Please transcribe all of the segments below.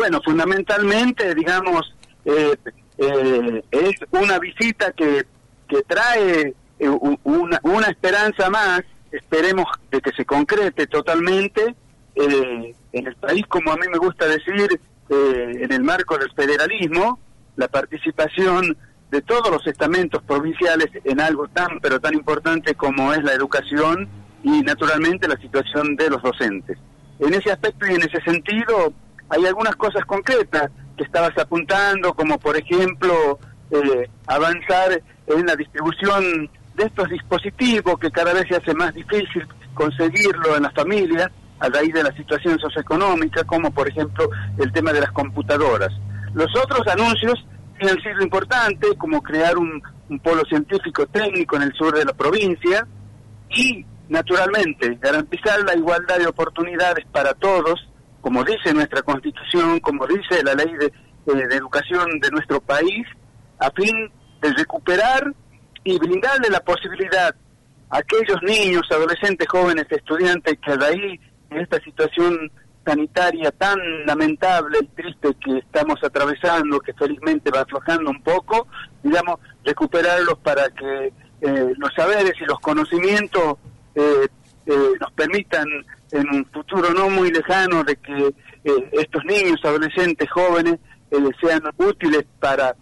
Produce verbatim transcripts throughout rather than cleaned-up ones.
bueno, fundamentalmente, digamos, eh, eh, es una visita que, que trae eh, una, una esperanza más, esperemos de que se concrete totalmente eh, en el país, como a mí me gusta decir, eh, en el marco del federalismo, la participación de todos los estamentos provinciales en algo tan, pero tan importante como es la educación y naturalmente la situación de los docentes. En ese aspecto y en ese sentido hay algunas cosas concretas que estabas apuntando, como por ejemplo eh, avanzar en la distribución de estos dispositivos que cada vez se hace más difícil conseguirlo en las familias a raíz de la situación socioeconómica, como por ejemplo el tema de las computadoras. Los otros anuncios sí han sido importantes, como crear un, un polo científico técnico en el sur de la provincia y, naturalmente, garantizar la igualdad de oportunidades para todos, como dice nuestra Constitución, como dice la ley de, eh, de educación de nuestro país, a fin de recuperar y brindarle la posibilidad a aquellos niños, adolescentes, jóvenes, estudiantes que de ahí, en esta situación sanitaria tan lamentable y triste que estamos atravesando, que felizmente va aflojando un poco, digamos, recuperarlos para que eh, los saberes y los conocimientos eh, eh, nos permitan en un futuro no muy lejano de que eh, estos niños, adolescentes, jóvenes eh, sean útiles para,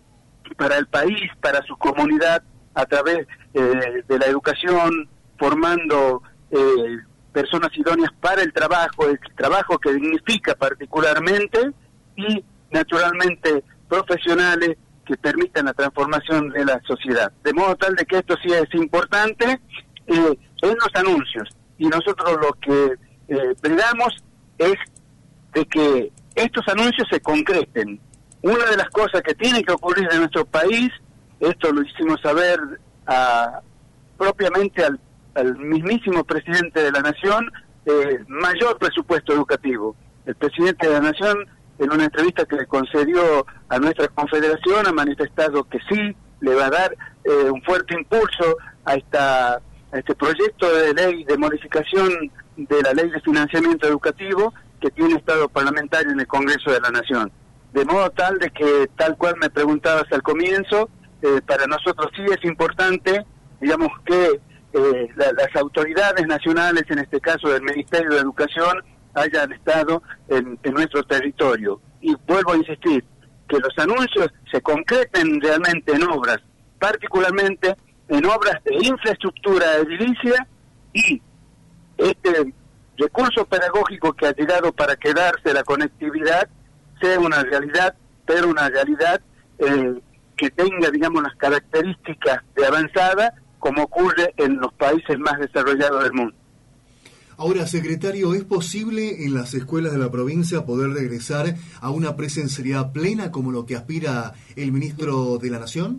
para el país, para su comunidad, a través eh, de la educación, formando eh, personas idóneas para el trabajo, el trabajo que dignifica particularmente, y naturalmente profesionales que permitan la transformación de la sociedad. De modo tal de que esto sí es importante eh, en los anuncios, y nosotros lo que eh, brindamos es de que estos anuncios se concreten. Una de las cosas que tiene que ocurrir en nuestro país, esto lo hicimos saber a, propiamente al al mismísimo presidente de la Nación, eh, mayor presupuesto educativo. El presidente de la Nación, en una entrevista que le concedió a nuestra confederación, ha manifestado que sí, le va a dar eh, un fuerte impulso a, esta, a este proyecto de ley de modificación de la ley de financiamiento educativo que tiene estado parlamentario en el Congreso de la Nación. De modo tal de que, tal cual me preguntabas al comienzo, eh, para nosotros sí es importante, digamos, que Eh, la, las autoridades nacionales, en este caso del Ministerio de Educación, hayan estado en, en nuestro territorio. Y vuelvo a insistir, que los anuncios se concreten realmente en obras, particularmente en obras de infraestructura edilicia, y este recurso pedagógico que ha llegado para quedarse, la conectividad, sea una realidad, pero una realidad eh, que tenga, digamos, las características de avanzada, como ocurre en los países más desarrollados del mundo. Ahora, secretario, ¿es posible en las escuelas de la provincia poder regresar a una presencialidad plena como lo que aspira el ministro de la Nación?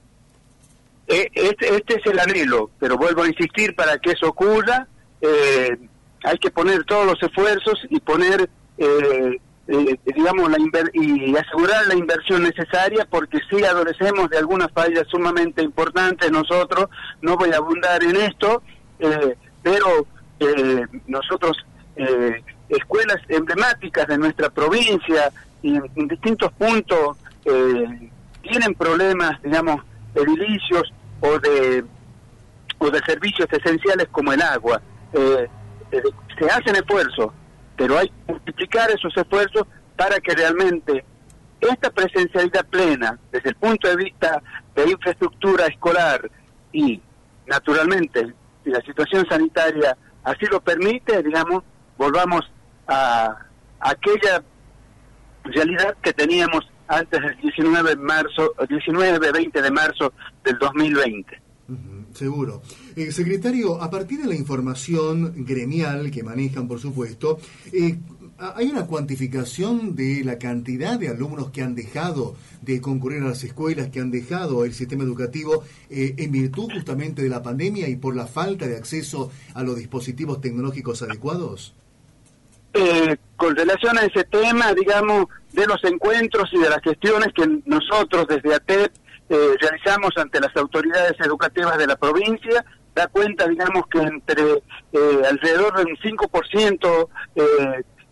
Este, este es el anhelo, pero vuelvo a insistir, para que eso ocurra, eh, hay que poner todos los esfuerzos y poner, eh, eh, digamos, la inver y asegurar la inversión necesaria, porque sí adolecemos de algunas fallas sumamente importantes nosotros. No voy a abundar en esto, eh, pero eh, nosotros, eh, escuelas emblemáticas de nuestra provincia y en, en distintos puntos eh, tienen problemas, digamos, edilicios o de o de servicios esenciales como el agua. Eh, eh, se hacen esfuerzos, pero hay que multiplicar esos esfuerzos para que realmente esta presencialidad plena, desde el punto de vista de infraestructura escolar y, naturalmente, si la situación sanitaria así lo permite, digamos, volvamos a, a aquella realidad que teníamos antes del diecinueve de marzo, diecinueve veinte de marzo del dos mil veinte. Uh-huh, seguro. Eh, secretario, a partir de la información gremial que manejan, por supuesto, eh, ¿hay una cuantificación de la cantidad de alumnos que han dejado de concurrir a las escuelas, que han dejado el sistema educativo eh, en virtud justamente de la pandemia y por la falta de acceso a los dispositivos tecnológicos adecuados? Eh, con relación a ese tema, digamos, de los encuentros y de las gestiones que nosotros desde A T E P eh, realizamos ante las autoridades educativas de la provincia, da cuenta, digamos, que entre eh, alrededor de un cinco por ciento eh,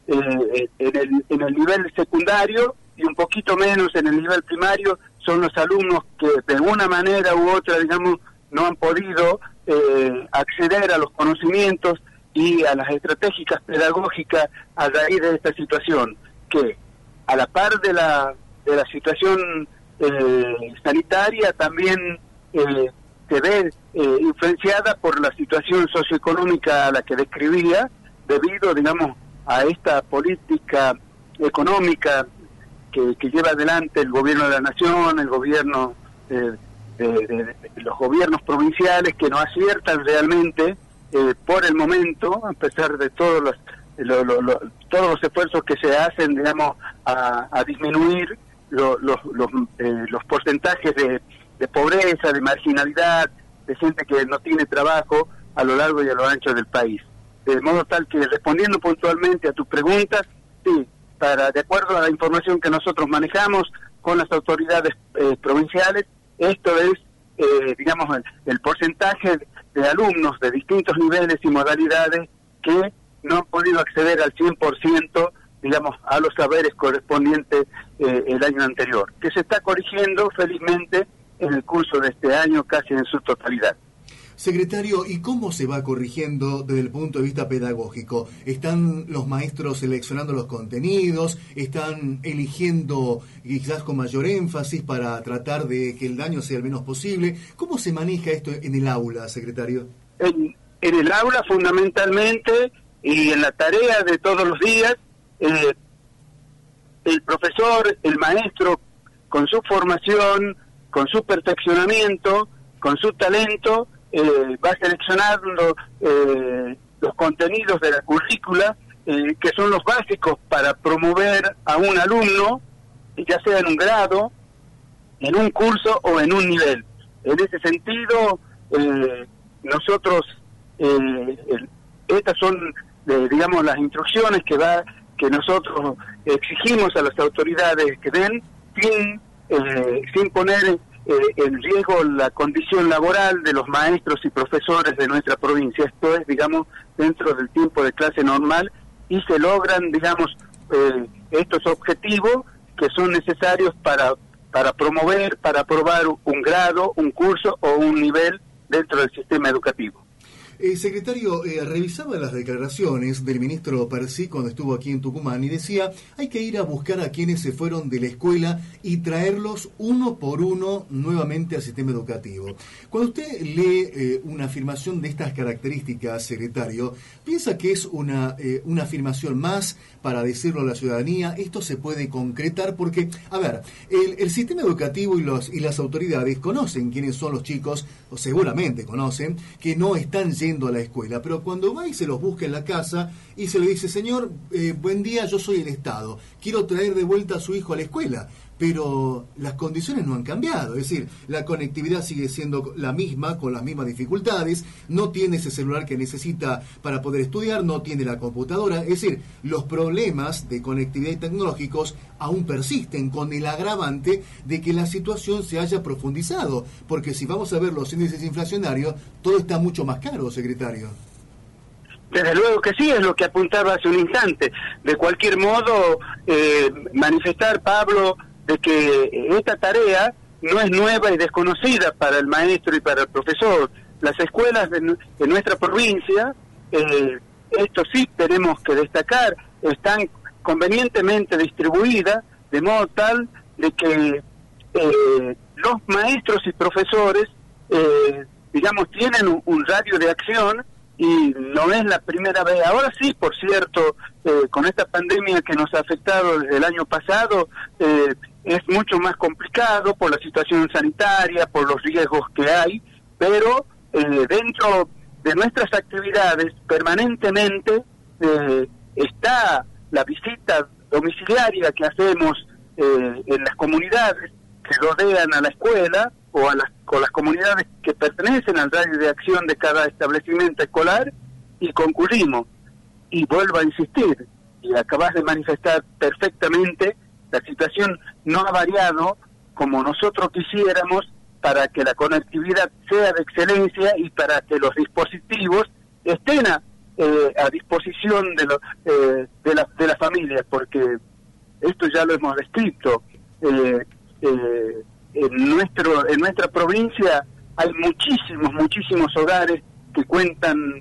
eh, en, el, en el nivel secundario y un poquito menos en el nivel primario son los alumnos que de una manera u otra, digamos, no han podido eh, acceder a los conocimientos y a las estrategias pedagógicas a raíz de esta situación, que a la par de la, de la situación eh, sanitaria también eh, se ve eh, influenciada por la situación socioeconómica a la que describía, debido, digamos, a esta política económica que, que lleva adelante el gobierno de la nación, el gobierno eh, de, de, de los gobiernos provinciales, que no aciertan realmente eh, por el momento, a pesar de todos los, lo, lo, lo, todos los esfuerzos que se hacen, digamos, a, a disminuir lo, lo, los, eh, los porcentajes de, de pobreza, de marginalidad, de gente que no tiene trabajo a lo largo y a lo ancho del país. De modo tal que, respondiendo puntualmente a tus preguntas, sí, para de acuerdo a la información que nosotros manejamos con las autoridades eh, provinciales, esto es, eh, digamos, el, el porcentaje de alumnos de distintos niveles y modalidades que no han podido acceder al cien por ciento, digamos, a los saberes correspondientes eh, el año anterior, que se está corrigiendo felizmente en el curso de este año casi en su totalidad. Secretario, ¿y cómo se va corrigiendo desde el punto de vista pedagógico? ¿Están los maestros seleccionando los contenidos? ¿Están eligiendo quizás con mayor énfasis para tratar de que el daño sea el menos posible? ¿Cómo se maneja esto en el aula, secretario? En, en el aula fundamentalmente y en la tarea de todos los días, eh, el profesor, el maestro, con su formación, con su perfeccionamiento, con su talento, Eh, va seleccionando eh, los contenidos de la currícula eh, que son los básicos para promover a un alumno, ya sea en un grado, en un curso o en un nivel. En ese sentido, eh, nosotros, eh, el, estas son, eh, digamos, las instrucciones que va que nosotros exigimos a las autoridades que den, sin, eh, sin poner Eh, en riesgo la condición laboral de los maestros y profesores de nuestra provincia. Esto es, digamos, dentro del tiempo de clase normal, y se logran, digamos, eh, estos objetivos que son necesarios para, para promover, para aprobar un grado, un curso o un nivel dentro del sistema educativo. Eh, secretario, eh, revisaba las declaraciones del ministro Persí cuando estuvo aquí en Tucumán y decía, hay que ir a buscar a quienes se fueron de la escuela y traerlos uno por uno nuevamente al sistema educativo. Cuando usted lee eh, una afirmación de estas características, secretario, ¿piensa que es una, eh, una afirmación más para decirlo a la ciudadanía? ¿Esto se puede concretar? Porque, a ver, el, el sistema educativo y, los, y las autoridades conocen quiénes son los chicos, o seguramente conocen, que no están yendo a la escuela, pero cuando va y se los busca en la casa y se le dice, señor, eh, buen día, yo soy el Estado, quiero traer de vuelta a su hijo a la escuela, pero las condiciones no han cambiado, es decir, la conectividad sigue siendo la misma, con las mismas dificultades, no tiene ese celular que necesita para poder estudiar, no tiene la computadora, es decir, los problemas de conectividad y tecnológicos aún persisten, con el agravante de que la situación se haya profundizado, porque si vamos a ver los índices inflacionarios, todo está mucho más caro, secretario. Desde luego que sí, es lo que apuntaba hace un instante. De cualquier modo, eh, manifestar, Pablo, de que esta tarea no es nueva y desconocida para el maestro y para el profesor. Las escuelas de, de nuestra provincia, eh, esto sí tenemos que destacar, están convenientemente distribuidas de modo tal de que eh, los maestros y profesores, eh, digamos, tienen un, un radio de acción, y no es la primera vez. Ahora sí, por cierto, eh, con esta pandemia que nos ha afectado desde el año pasado, eh, es mucho más complicado por la situación sanitaria, por los riesgos que hay, pero eh, dentro de nuestras actividades permanentemente eh, está la visita domiciliaria que hacemos eh, en las comunidades que rodean a la escuela, o a las, con las comunidades que pertenecen al radio de acción de cada establecimiento escolar, y concluimos. Y vuelvo a insistir, y acabas de manifestar perfectamente, la situación no ha variado como nosotros quisiéramos para que la conectividad sea de excelencia y para que los dispositivos estén a, eh, a disposición de, lo, eh, de, la, de las familias, porque esto ya lo hemos descrito. Eh, eh, en, nuestro, en nuestra provincia hay muchísimos, muchísimos hogares que cuentan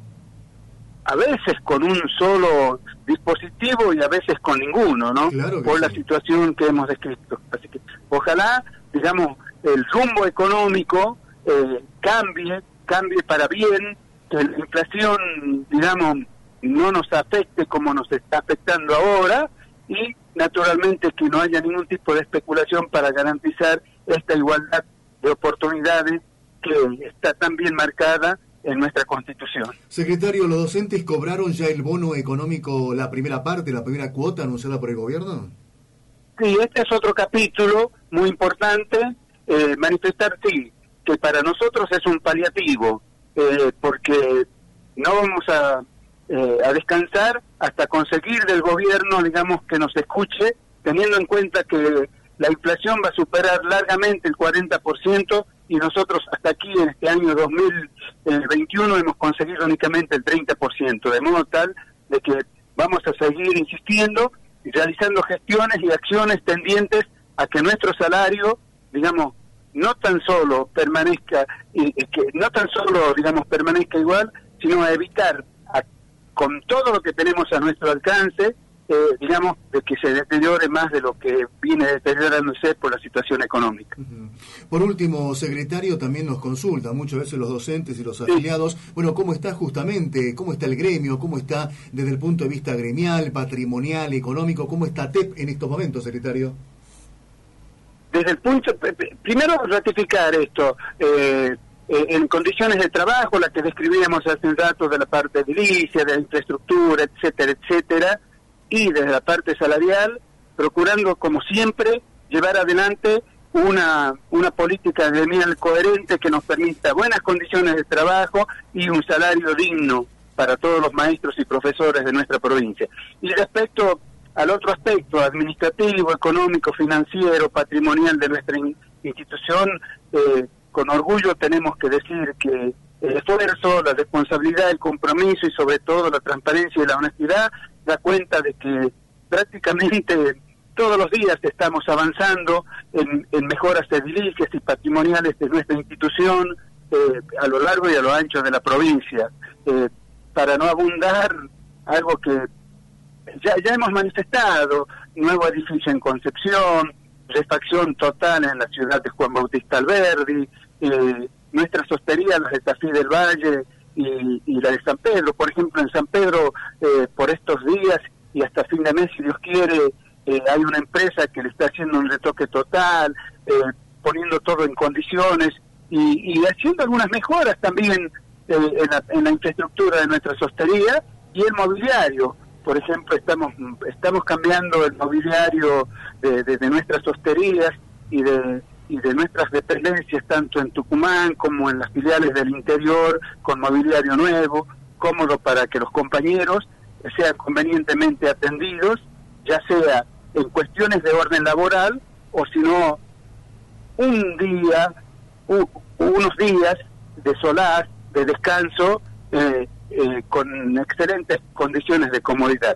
a veces con un solo dispositivo y a veces con ninguno, ¿no? Claro que por la sí. situación que hemos descrito. Así que ojalá, digamos, el rumbo económico eh, cambie, cambie para bien, que la inflación, digamos, no nos afecte como nos está afectando ahora, y naturalmente que no haya ningún tipo de especulación para garantizar esta igualdad de oportunidades que está tan bien marcada en nuestra Constitución. Secretario, ¿los docentes cobraron ya el bono económico, la primera parte, la primera cuota anunciada por el gobierno? Sí, este es otro capítulo muy importante, eh, manifestar, sí, que para nosotros es un paliativo, eh, porque no vamos a, eh, a descansar hasta conseguir del gobierno, digamos, que nos escuche, teniendo en cuenta que la inflación va a superar largamente el cuarenta por ciento y nosotros hasta aquí en este año dos mil veintiuno hemos conseguido únicamente el treinta por ciento, de modo tal de que vamos a seguir insistiendo y realizando gestiones y acciones tendientes a que nuestro salario, digamos, no tan solo permanezca, y, y que no tan solo, digamos, permanezca igual, sino a evitar, a, con todo lo que tenemos a nuestro alcance, Eh, digamos, de que se deteriore más de lo que viene deteriorándose por la situación económica. Uh-huh. Por último, secretario, también nos consulta muchas veces los docentes y los afiliados, sí. Bueno, ¿cómo está justamente, cómo está el gremio, cómo está desde el punto de vista gremial, patrimonial, económico, cómo está T E P en estos momentos, secretario? Desde el punto, primero ratificar esto, eh, eh, en condiciones de trabajo, la que describíamos hace un rato de la parte edilicia, de la infraestructura, etcétera, etcétera, y desde la parte salarial, procurando, como siempre, llevar adelante una una política gremial coherente que nos permita buenas condiciones de trabajo y un salario digno para todos los maestros y profesores de nuestra provincia. Y respecto al otro aspecto, administrativo, económico, financiero, patrimonial de nuestra in- institución, eh, con orgullo tenemos que decir que el esfuerzo, la responsabilidad, el compromiso y sobre todo la transparencia y la honestidad da cuenta de que prácticamente todos los días estamos avanzando en, en mejoras edilicias y patrimoniales de nuestra institución eh, a lo largo y a lo ancho de la provincia. Eh, para no abundar, algo que ya, ya hemos manifestado, nuevo edificio en Concepción, refacción total en la ciudad de Juan Bautista Alberdi, eh, nuestras hosterías, las de Tafí del Valle y, y la de San Pedro. Por ejemplo, en San Pedro, eh, por estos días y hasta fin de mes, si Dios quiere, eh, hay una empresa que le está haciendo un retoque total, eh, poniendo todo en condiciones y, y haciendo algunas mejoras también eh, en, la, en la infraestructura de nuestras hosterías y el mobiliario. Por ejemplo, estamos estamos cambiando el mobiliario de, de, de nuestras hosterías y de y de nuestras dependencias, tanto en Tucumán como en las filiales del interior, con mobiliario nuevo, cómodo para que los compañeros sean convenientemente atendidos, ya sea en cuestiones de orden laboral o si no, un día, u, unos días de solaz, de descanso, eh, eh, con excelentes condiciones de comodidad.